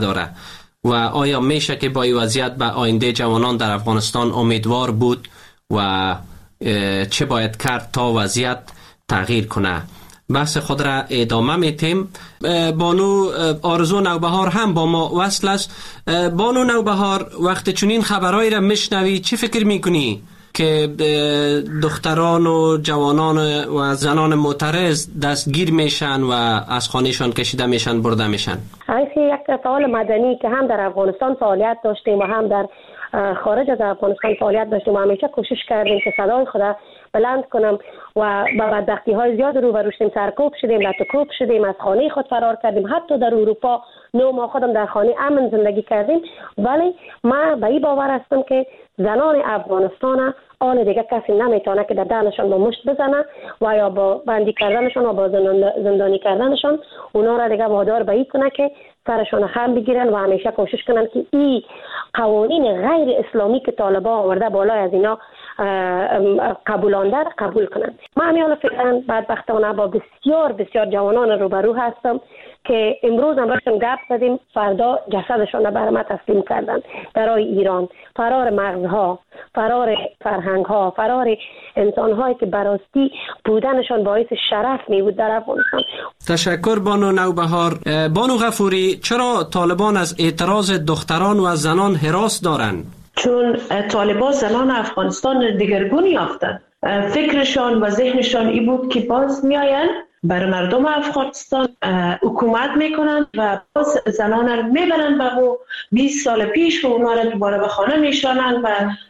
داره و آیا میشه که با این وضعیت به آینده جوانان در افغانستان امیدوار بود و چه باید کرد تا وضعیت تغییر کنه؟ بحث خود را ادامه میتیم. بانو آرزو نوبهار هم با ما وصل است. بانو نوبهار، وقتی چنین خبرهایی را میشنوی چی فکر میکنی که دختران و جوانان و زنان معترض دستگیر میشن و از خانهشان کشیده میشن، برده میشن؟ یک فعال مدنی که هم در افغانستان فعالیت داشتیم و هم در خارج از افغانستان فعالیت داشتیم و همیشه کوشش کردیم که صدای خود بلند کنم و با بدبختی های زیاد روبرو شدیم، سرکوب شدیم، لطوکوب شدیم، از خانه خود فرار کردیم، حتی در اروپا 9 ماه خودم در خانه امن زندگی کردیم. ولی من به این باور هستم که زنان افغانستان آن دیگه کسی نمیتونه که در دهنشان با مشت بزنه و یا با بندی کردنشان و با زندانی کردنشان اونا را دیگه وادار به این کنه که سرشان خم بگیرن و همیشه کوشش کنن که این قوانین غیر اسلامی که طالبان آورده بالای از اینا قبولانده قبول کنن. من همیان فعلا بدبختانه با بسیار بسیار جوانان روبرو هستم که امروز هم باشتم گپ زدیم، فردا جسدشان را برای ما تسلیم کردن. برای ایران فرار مغزها، فرار فرهنگها، فرار انسانهایی که براستی بودنشان باعث شرف می بود در افغانستان. تشکر بانو نوبهار. بانو غفوری، چرا طالبان از اعتراض دختران و زنان هراس دارند؟ چون طالبان زنان افغانستان دگرگون یافتند. فکرشان و ذهنشان این بود که باز میآیند بر مردم افغانستان حکومت میکنند و باز زنان را میبرند و 20 سال پیش و اونا را دوباره به خانه میشانند و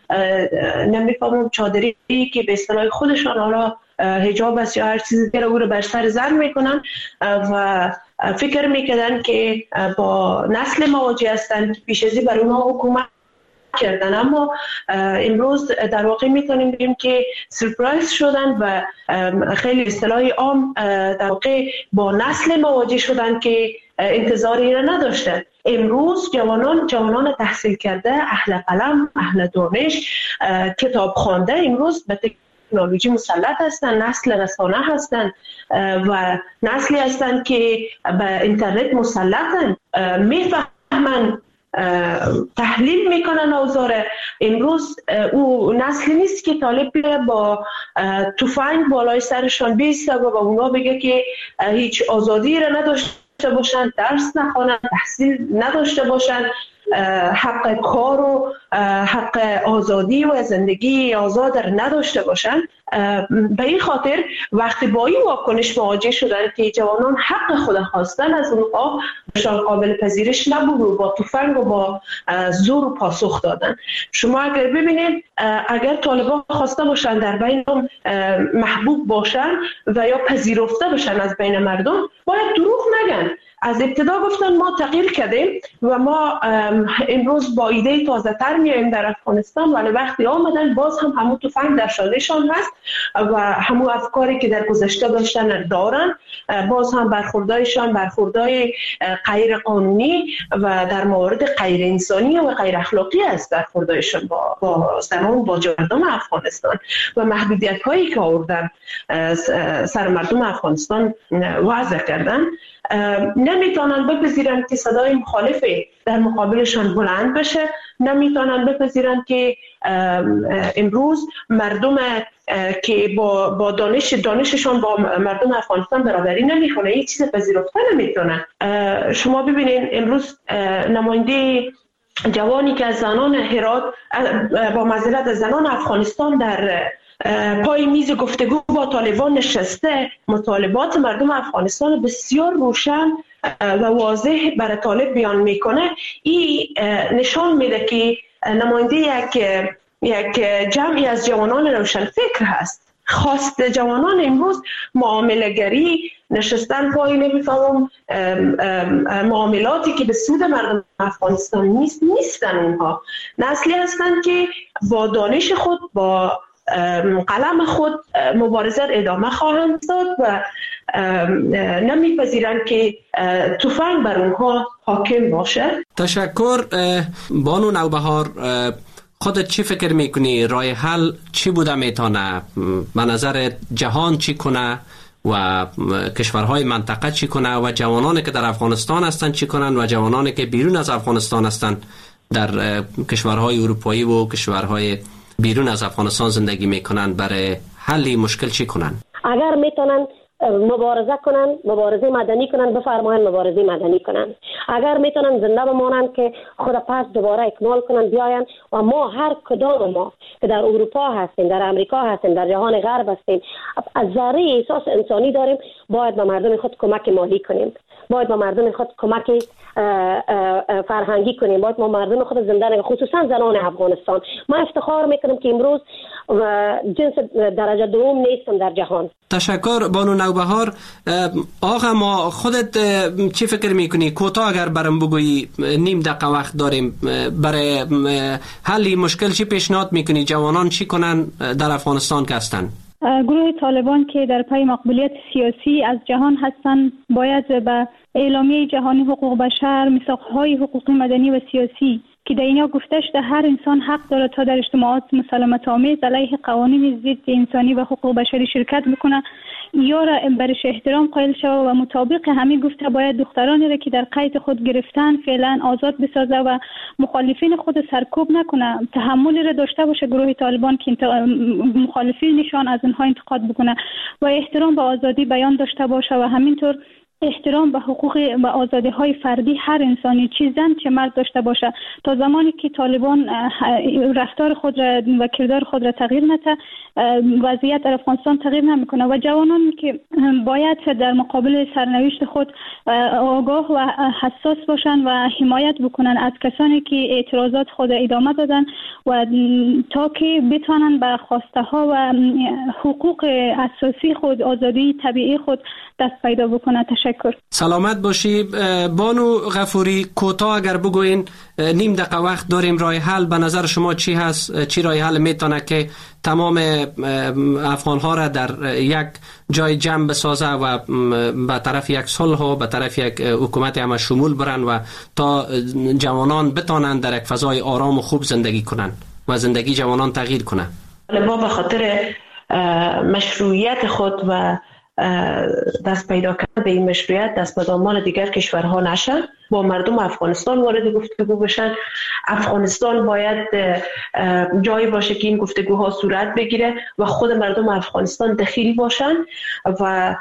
نمیفهمم چادری که به اصطلاح خودشان حالا حجاب است یا هر چیزی دیگه او رو بر سر زن میکنن و فکر میکردن که با نسل مواجه هستند که پیش ازی بر اونا حکومت کردن. اما امروز در واقع میتونیم بگیم که سرپرایز شدن و خیلی اصطلاح عام در واقع با نسل مواجه شدن که انتظاری را نداشتن. امروز جوانان تحصیل کرده، اهل قلم، اهل دانش، کتاب خوانده امروز به تکنولوژی مسلط هستند، نسل رسانه هستند و نسلی هستند که به اینترنت مسلطن، میفهمن، تحلیل میکنن اوضاع. امروز او نسلی نیست که طالب با تفنگ بالای سرشان بیسته و اونا بگه که هیچ آزادی را نداشته باشن، درس نخوانن، تحصیل نداشته باشن، حق کار و حق آزادی و زندگی آزاد را نداشته باشن. به این خاطر وقتی با این واکنش مواجه شدن که جوانان حق خود خواستن از اونها شان قابل پذیرش نبود و با تفنگ و با زور پاسخ دادن. شما اگر ببینید اگر طالبان خواسته باشن در بین محبوب باشن و یا پذیرفته باشن از بین مردم، باید دروغ نگن. از ابتدا گفتن ما تغییر کردیم و ما امروز با ایده تازه تر میایم در افغانستان، ولی وقتی آمدن باز هم همون تفنگ در شانهشان هست و همون افکاری که در گذشته داشتن دارن، باز هم برخوردایشان برخوردای غیر قانونی و در موارد غیر انسانی و غیر اخلاقی است. برخوردایشان با زنان، با مردم افغانستان و محدودیت هایی که آوردن سر مردم افغانستان وضع کردن. نمیتونن بپذیرن که صدای مخالف در مقابلشان بلند بشه، نمیتونن بپذیرن که امروز مردم که با دانششان با مردم افغانستان برابری نمیکنه، هیچ چیز پذیرفته نمیتونن. شما ببینید امروز نماینده جوانی که از زنان هرات با معذرت از زنان افغانستان در پای میز گفتگو با طالبان نشسته، مطالبات مردم افغانستان بسیار روشن و واضح برای طالب بیان میکنه. این نشان میده که نماینده یک جمعی از جوانان روشن فکر هست. خواست جوانان امروز معامله‌گری، نشستن پای نمیفهمم معاملاتی که به سود مردم افغانستان نیستن. اونها نسلی هستند که با دانش خود، با قلم خود مبارزه ادامه خواهند داد و نمیپذیرند که تفنگ بر اونها حاکم باشه. تشکر. بانو نوبهار، خودت چی فکر میکنی؟ راه حل چی بوده میتونه؟ به نظر جهان چی کنه و کشورهای منطقه چی کنه و جوانانی که در افغانستان هستند چی کنن و جوانانی که بیرون از افغانستان هستند در کشورهای اروپایی و کشورهای بیرون از افغانستان زندگی میکنن برای حل مشکل چی کنن؟ اگر میتونن مبارزه کنن، مبارزه مدنی کنن، بفرمایند مبارزه مدنی کنن. اگر میتونن زنده بمانند که خود پس دوباره اکمال کنن بیاین و ما هر کدام ما که در اروپا هستیم، در امریکا هستیم، در جهان غرب هستیم، از ذره احساس انسانی داریم، باید به مردم خود کمک مالی کنیم، باید به مردم خود کمک فرهنگی کنیم، باید ما مردم خود زنده نگه، خصوصا زنان افغانستان. ما افتخار میکنم که امروز جنس درجه دوم نیستم در جهان. تشکر بانو نوبهار. آقا ما خودت چی فکر میکنی؟ کوتاه اگر برام بگویی، نیم دقیقه وقت داریم، برای حل مشکل چی پیشنهاد میکنی؟ جوانان چی کنن در افغانستان که هستن؟ گروه طالبان که در پای مقبولیت سیاسی از جهان هستند باید به اعلامیه جهانی حقوق بشر، میثاقهای حقوقی مدنی و سیاسی که در اینجا گفته شده هر انسان حق داره تا در اجتماعات مسالمت آمیز علیه قوانین ضد انسانی و حقوق بشری شرکت بکنه یا را برش احترام قائل شود و مطابق همین گفته باید دخترانی را که در قید خود گرفتن فعلا آزاد بسازه و مخالفین خود سرکوب نکنه. تحملی را داشته باشه گروه طالبان که مخالفینشان از اینها انتقاد بکنه و احترام به آزادی بیان داشته باشه و همینطور احترام به حقوق و آزادی‌های فردی هر انسانی، چه زن چه مرد داشته باشه. تا زمانی که طالبان رفتار خود را و کردار خود را تغییر نده، وضعیت در افغانستان تغییر نمیکنه و جوانان که باید در مقابل سرنوشت خود آگاه و حساس باشند و حمایت بکنن از کسانی که اعتراضات خود ادامه دادن و تا که بتوانند به خواسته ها و حقوق اساسی خود، آزادی طبیعی خود دست پیدا بکنند. تشکر. سلامت باشی. بانو غفوری، کوتاه اگر بگوین، نیم دقیقه وقت داریم، راه حل به نظر شما چی هست؟ چی راه حل میتونه که تمام افغان ها را در یک جای جمع بسازه و به طرف یک صلح و به طرف یک حکومت همه شمول برن و تا جوانان بتانن در یک فضای آرام و خوب زندگی کنن و زندگی جوانان تغییر کنه؟ ما به خاطر مشروعیت خود و دست پیدا کرده به این مشروعیت دست به دامان دیگر کشورها نشن، با مردم افغانستان وارد گفتگو بشن. افغانستان باید جایی باشه که این گفتگوها صورت بگیره و خود مردم افغانستان دخیل باشن و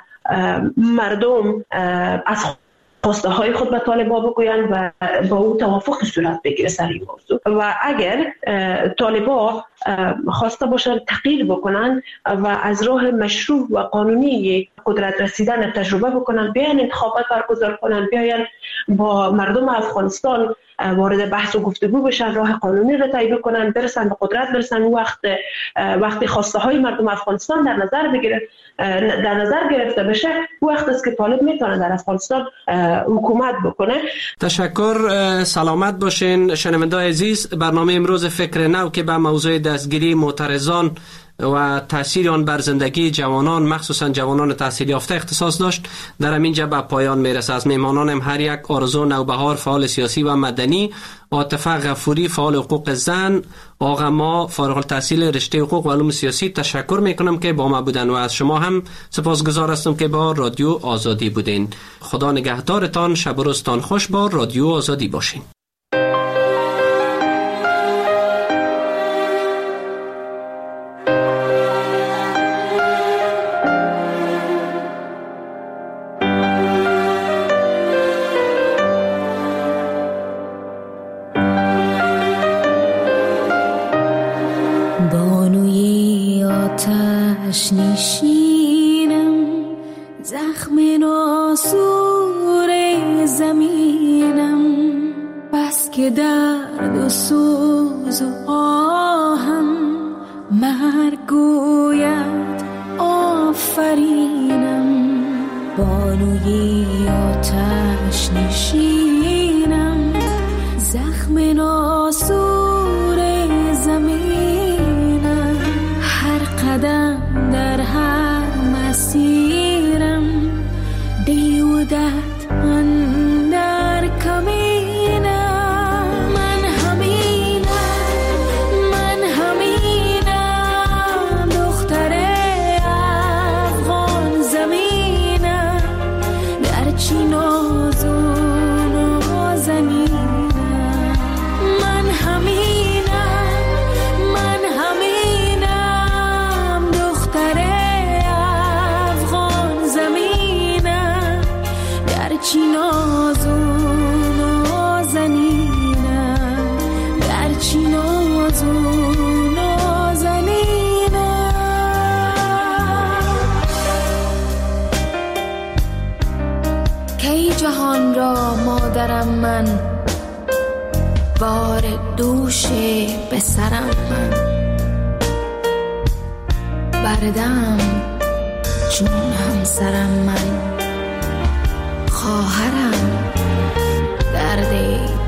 مردم از خواسته های خود به طالبان بگویند و با او توافق صورت بگیره سر این موضوع. و اگر طالبان خواسته باشن تغییر بکنن و از راه مشروع و قانونی قدرت رسیدن تجربه بکنن، بیاین انتخابات برگزار کنن، بیاین با مردم افغانستان وارد بحث و گفتگو بشن، راه قانونی را طی کنن، برسن به قدرت، برسن وقتی خواسته های مردم افغانستان در نظر گرفته بشه، وقت است که طالب میتونه در افغانستان حکومت بکنه. تشکر. سلامت باشین شنونده‌های عزیز. برنامه امروز فکر نو که به موضوع دستگیری معترضان و تأثیر آن بر زندگی جوانان، مخصوصا جوانان تحصیل یافته اختصاص داشت، در همینجا به پایان میرسه. از میهمانانم هر یک: آرزو نوبهار، فعال سیاسی و مدنی; عاطفه غفوری، فعال حقوق زن; آقا ما، فارغ التحصیل رشته حقوق و علوم سیاسی. تشکر میکنم که با ما بودن و از شما هم سپاسگزار هستم که با رادیو آزادی بودین. خدا نگهدارتان. شب و روزتان خوش. با رادیو آزادی باشین. نشینم، زخم ناسور زمینم، بس که درد و سوز و آهم مرگ گوید آفرینم. بانوی آتش نشینم، زخم ناسور زمینم، هر قدم در هر مسیرم دیودت اندر کمینم. من همینم دختر افغان زمین. بار دوش به سرم من بردم چون همسرم من خواهرم درد